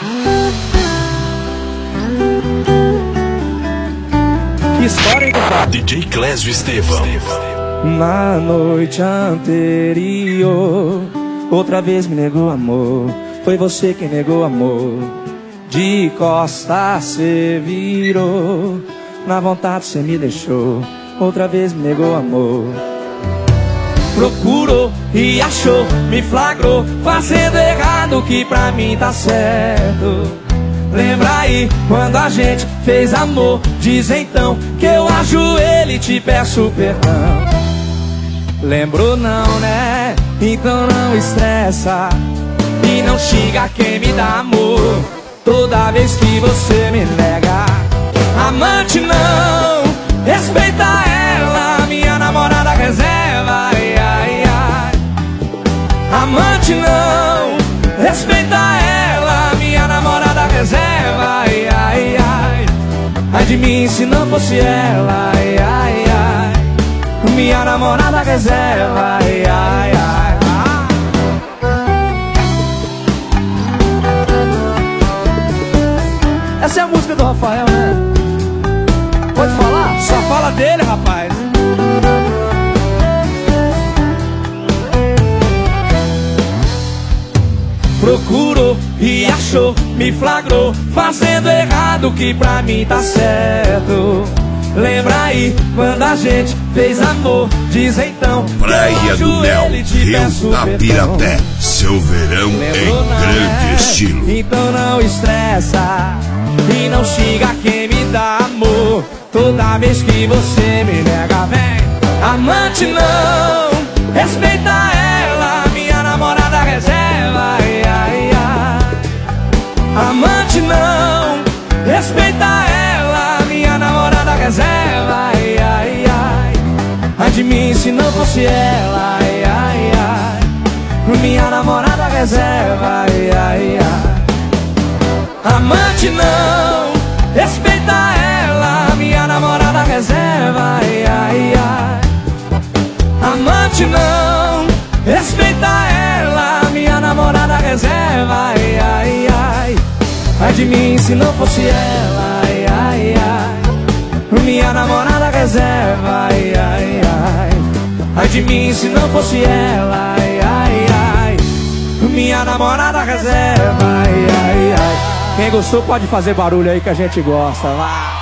Que história, hein, compadre? DJ Clésio Estevão. Na noite anterior, outra vez me negou amor. Foi você quem negou amor. De costas cê virou, na vontade cê me deixou. Outra vez me negou amor. Procurou e achou, me flagrou, fazendo errado que pra mim tá certo. Lembra aí quando a gente fez amor? Diz então que eu ajoelho e te peço perdão. Lembrou não, né? Então não estressa e não xinga quem me dá amor. Toda vez que você me nega, amante não, respeita ela, minha namorada reserva. Ai, ai, ai. Amante não, respeita ela, minha namorada reserva. Ai, ai, ai. Ai de mim se não fosse ela. Ai, ai, ai. Minha namorada reserva. Ai, ai, ai. Essa é a música do Rafael, né? Pode falar? Só fala dele, rapaz. Procurou e achou, me flagrou, fazendo errado que pra mim tá certo. Lembra aí quando a gente fez amor? Diz então Praia do Mel, Rio da Piraté. Seu verão em grande estilo. Então não estressa e não xinga quem me dá amor. Toda vez que você me nega, vem. Amante não, respeita ela, minha namorada reserva. Ai, ai, ai. Amante não, respeita ela, minha namorada reserva. Ai, ai, ai. Ai de mim se não fosse ela. Ai, ai, ai. Minha namorada reserva. Ai, ai, ai. Amante não, respeita ela, minha namorada reserva. Ai, ai, ai. Amante não, respeita ela, minha namorada reserva. Ai, ai, ai. Ai de mim se não fosse ela. Ai, ai, ai. Minha namorada reserva. Ai, ai, ai. Ai de mim se não fosse ela. Ai, ai, ai. Minha namorada reserva. Ai, ai, ai. Quem gostou pode fazer barulho aí que a gente gosta. Vai.